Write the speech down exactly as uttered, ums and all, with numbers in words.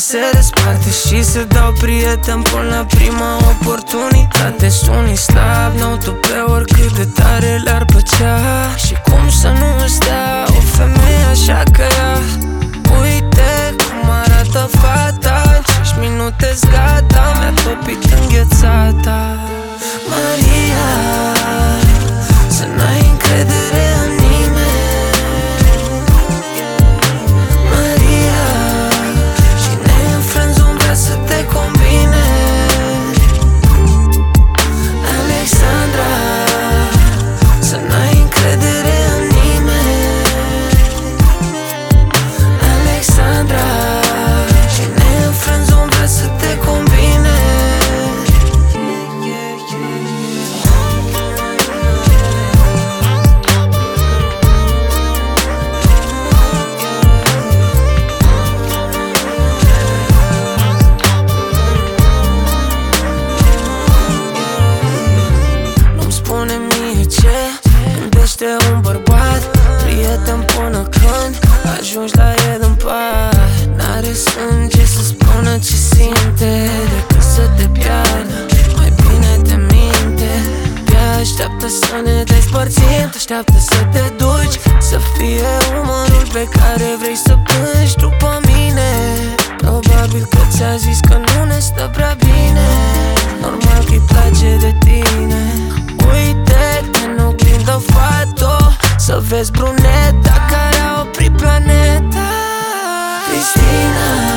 se desparte și se dau prieten până la prima oportunitate. Sunii slab, n-au tu pe oricât de tare le-ar plăcea. Și cum să nu stea o femeie așa ca ea? Uite cum arată fata, în cinci minute-s gata, mi-a topit înghețata. Maria, să n-ai încredere în nimeni. Maria, cine în friendzone vrea să te combine. Alexandra, să n-ai încredere în nimeni. Alexandra, cine în friendzone vrea să te combine. Gândește un bărbat, prieten până când ajungi la el în pat. N-are sânge să spună ce simte, decât să te piardă, mai bine te minte. Ea așteaptă să ne despărțim, așteaptă să te duci, să fie umărul pe care vrei să plângi după mine. Probabil că ți-a zis că nu ne stă prea bine, normal că-i place de tine. Uite-te în oglindă, fată, să vezi bruneta care a oprit planeta. Cristina.